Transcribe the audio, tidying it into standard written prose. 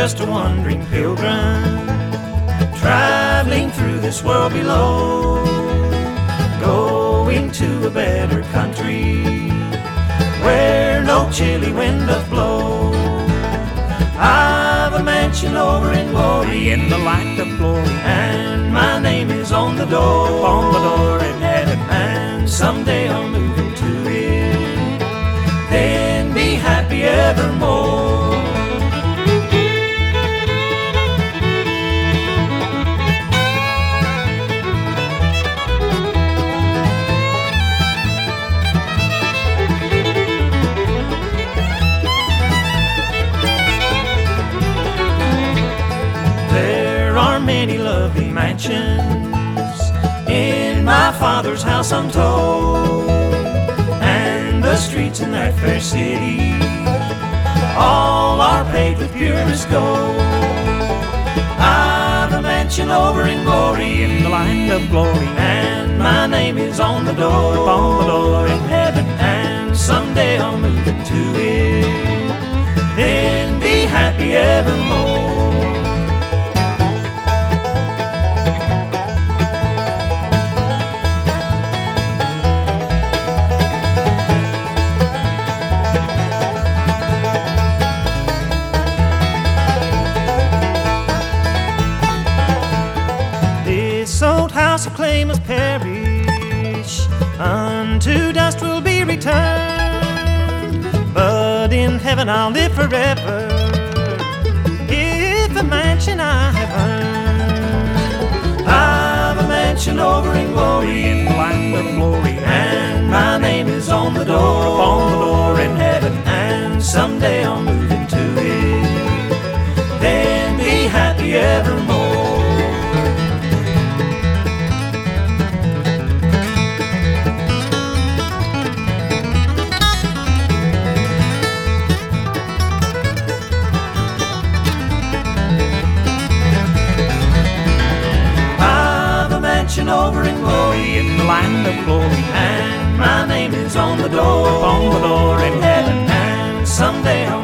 just a wandering pilgrim, traveling through this world below, going to a better country where no chilly wind doth blow. I've a mansion over in glory, in the light of glory, and my name is on the door, upon the door in heaven. and someday I'll move into it, then be happy evermore. Many lovely mansions in my Father's house, I'm told, and the streets in that fair city all are paved with purest gold. I've a mansion over in glory, in the light of glory, and my name is on the door, upon the door in heaven, and someday I'll move into it, then be happy evermore. This old house of clay must perish, unto dust will be returned, but in heaven I'll live forever, if a mansion I have earned. I've a mansion over in glory, in the light of glory, and my name is on the door, upon the door in heaven. and someday I'll move into it, then be happy evermore. Over in glory, in the land of glory, and my name is on the door, upon the door in heaven, and someday I'll